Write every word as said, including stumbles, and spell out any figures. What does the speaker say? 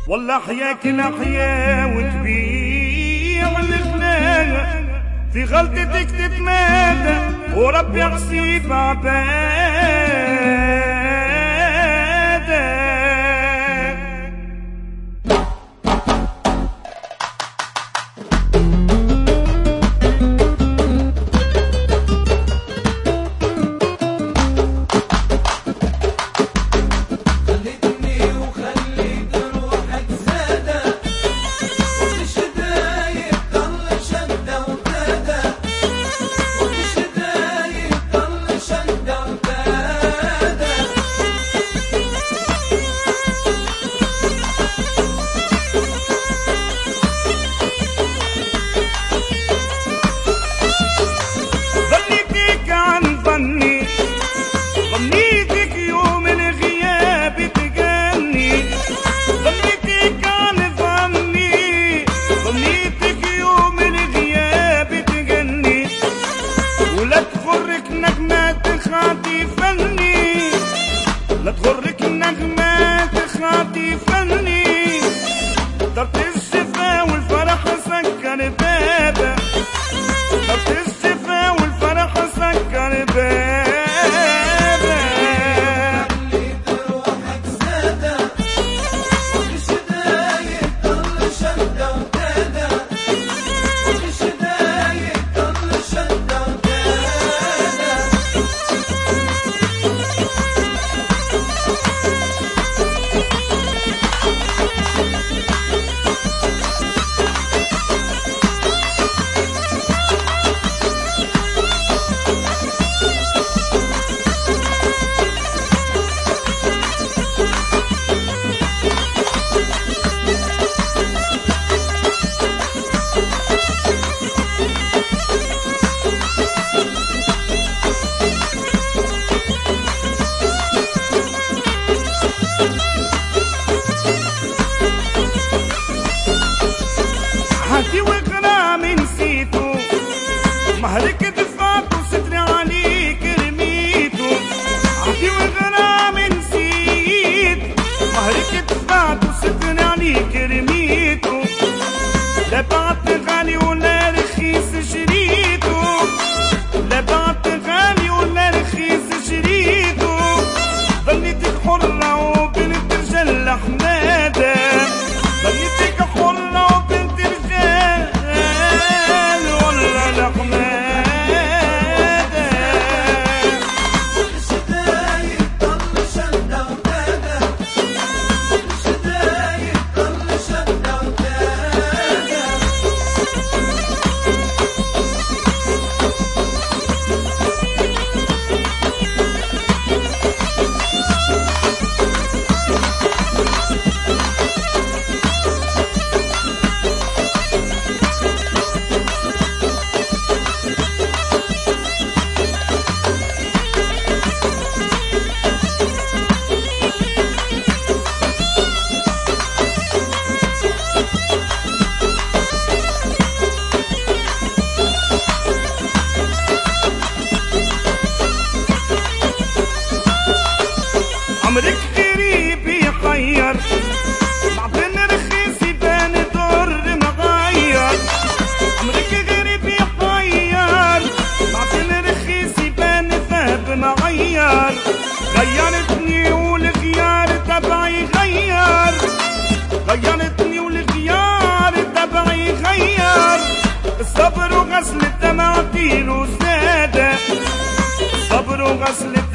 والله حياك الأحيا وتبيع الخلاق، في غلطتك تتمادى وربي يحسب عبادك. لا تغرك النغمات خاطفني، طرت الشفا والفرح سكر بابا، طرت الشفا والفرح سكر بابا. خليت روحك سادة ومش دايق ضل شدة وتادة، ومش دايق ضل شدة وتادة. حكي وغرامي نسيتو، مهرك دفعت وستري عليك رميتو. حكي وغرامي نسيت، مهرك دفعت وستري عليك رميتو. لا بعت غالي ولا رخيص شريتو، لا بعت غالي ولا رخيص شريتو. ظنيتك حرة وبنت رجال حمادة، ظنيتك حرة وبنت رجال ولا الحمادة. مش دايق ضل شدة وتادة، مش دايق ضل شدة وتادة. عمرك غريب يحير، معطن رخيص يبان دور مغير. عمرك غريب يحير، معطن رخيص يبان ذهب مغير. غيرتني والغيار تبعي غير، غيرتني والغيار تبعي غير. الصبر وغسل الدمع عطيله زادة، الصبر وغسل